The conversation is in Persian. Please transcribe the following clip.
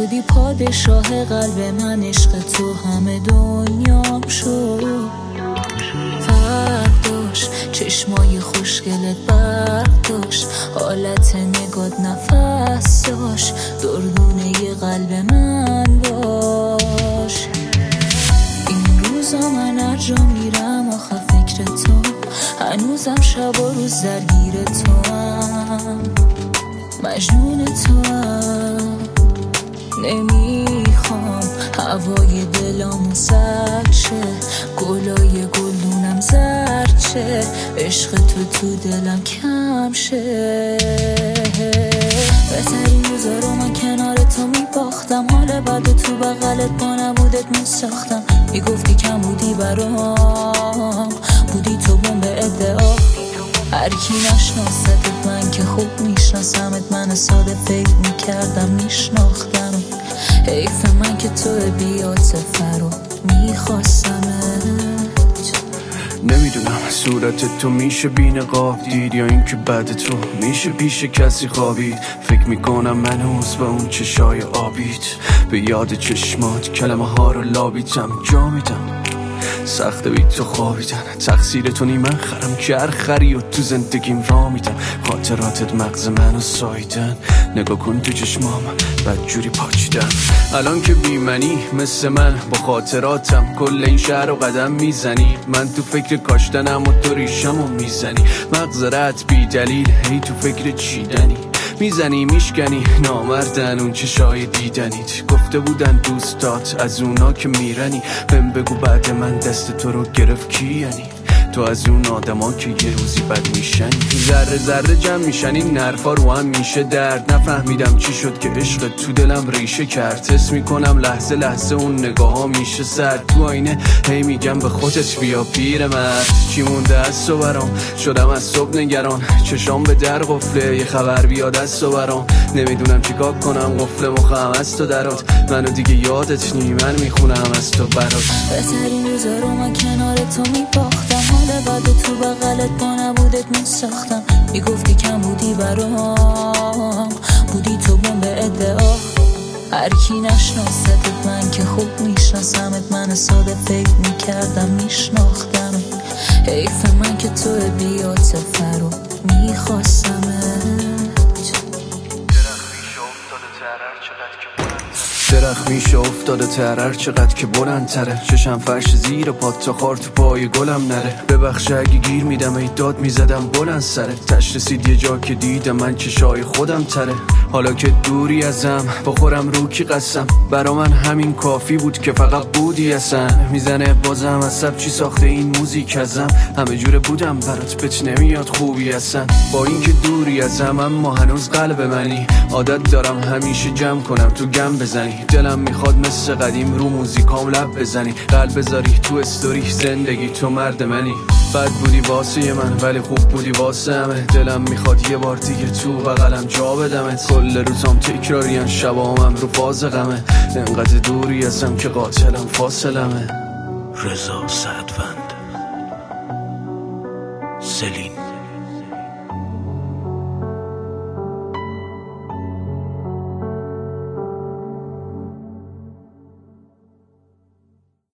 شدی پادشاه قلب من، عشق تو همه دنیام شد. فرق داشت چشمای خوشگلت، برق داشت حالت نگات، نفس داشت دردونه ی قلب من باش. این روزا من هر جا میرم آخه فکر تو، هنوزم شب و روز درگیر تو هم، مجنون تو هم. نمیخوام هوای دلامو سرد شه، گلای گلدونم زرد شه، عشق تو دلم کم شه. بهترین روزا رو من کنار تو میباختم، حال بعد تو بغلت با نبودت میساختم. میگفتی کم بودی برام، بودی تو بمب ادعا. هر کی نشناستت من که خوب میشناسمت، من ساده فکر میکردم میشناختم. حیف من که تو بی‌عاطفه رو میخواستمت. نمیدونم صورت تو میشه بی نقاب دید یا این که بعد تو میشه پیش کسی خوابید. فکر میکنم من هنوز به اون چشای آبید، به یاد چشمات کلمه ها رو لابیدم. جا میدم سخته بی تو خوابیدن، تقصیر تو نی من خرم که هر خری و تو زندگیم را میدم. خاطراتت مغز منو سایدن، نگاه کن تو چشمام بدجوری پاچیدن. الان که بی منی مثل من با خاطراتم کل این شهر رو قدم میزنی. من تو فکر کاشتنم و تو ریشمو میزنی، مغز رد بی دلیل هی تو فکر چیدنی. میزنی میشکنی نامردن اون چشای دیدنیت، گفته بودن دوستات از اونا که میرنی. بهم بگو بعد من دست تو رو گرفت کی یعنی؟ تو از اون آدما که یه روزی بد میشنی. ذره ذره جمع میشن این نرفا رو هم میشه درد. نفهمیدم چی شد که عشق تو دلم ریشه کرد. حس میکنم لحظه لحظه اون نگاه ها میشه سرد. تو آینه هی میگم به خودت بیا پیرمرد. چی مونده از تو برام، شدم از صبح نگران. چشام به در قفله یه خبر بیاد از تو برام. نمیدونم چیکار کنم قفل مخم از تو درات. منو دیگه یادت نی من میخونم از تو برات. بهترین روزا رو من کنار تو میباختم، حال بعد تو بغلت با نبودت میساختم. میگفتی کم بودی برام، بودی تو بمب ادعا. هر کی نشناستت من که خوب میشناسمت، من ساده فکر میکردم میشناختم. حیف من که تو بی‌عاطفه رو میخواستمت. درخت میشه افتاده ترر چقدر که بلندتره. چشم فرش زیر پات تا خار تو پای گلم نره. ببخش اگه گیر میدم ای داد میزدم بلند سره. تش رسید یه جا که دیدم من چشای خودم تره. حالا که دوری ازم بخورم رو کی قسم، برا من همین کافی بود که فقط بودی اصلا. میزنه بازم عصب چی ساخته این موزیک ازم. همه جوره بودم برات بهت نمیاد خوبی اصلا. با اینکه دوری ازم اما هنوز قلب منی. عادت دارم همیشه جمع کنم تو گم بزنی. دلم میخواد مثل قدیم رو موزیکام لب بزنی. قلب بذاری تو استوری زندگی تو مرد منی. بد بودی واسه من ولی خوب بودی واسه همه. دلم میخواد یه بار دیگه تو بغلم جا بدمت. کل روزام تکراریان شبامم رو فاز غمه. انقدر دوری ازم که قاتلم فاصلمه. رضا سعدوند، سلین.